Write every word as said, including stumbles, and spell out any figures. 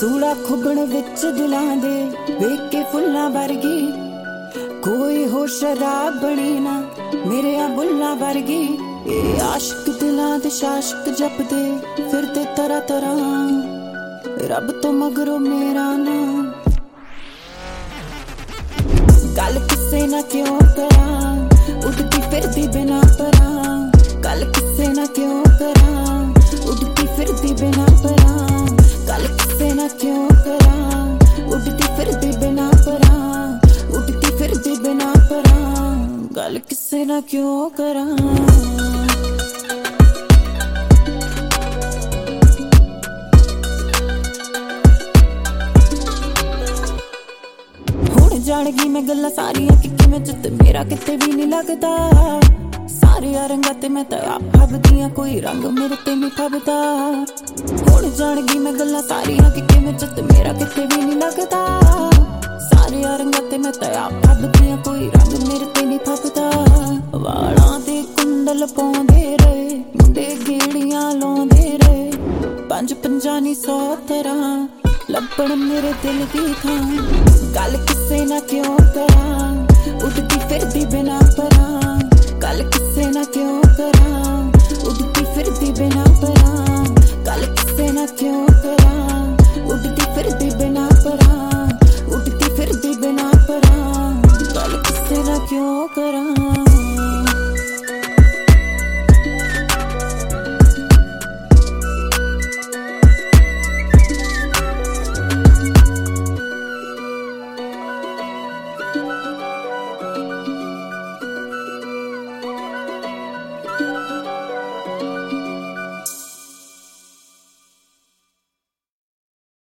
सूड़ा खुबण विच दिलां दे वेख के फुल्लां वर्गी, कोई हो शराब बनी ना मेरे आ बुल्लां वर्गी। ए आशिक दिलां दे शाशक जपदे फिरदे तरह तरह, रब तो मगरो मेरा ना। गल किसे ना क्यों करा उड़ती फिरदी बिना परा, गल किसे ना क्यों करा उड़ती फिरदी बिना परा, गल किसे ना क्यों करा उड़ती फिरदी बिना परा, उड़ती फिरदी बिना परा, गल किसे ना क्यों करा। जान गई मैं गल्ला सारियां कि किवें चित मेरा किते भी नहीं लगदा, सारे रंगां ते मैं तां आप फबदियां कोई रंग मेरे ते नहीं फबदा। हुण जान गई मैं गल्ला सारियां कि किवें चित मेरा किते भी नहीं लगदा, सारे रंगां ते मैं तां आप फबदियां कोई रंग मेरे ते नहीं फबदा। वालां दे कुंडल पाउंदे रहे मुंडे गेड़ियां लाउंदे रहे, पंज पंजा नी सौ तरह लब्बण मेरे दिल दी थां। गल किसे ना क्यों करा उड़ती फिरदी बिना परा, गल किसे ना क्यों करा उड़ती फिरदी बिना परा, गल किसे ना क्यों करा उड़ती फिरदी बिना परा, उड़ती फिरदी बिना परा, गल किसे ना क्यों करा।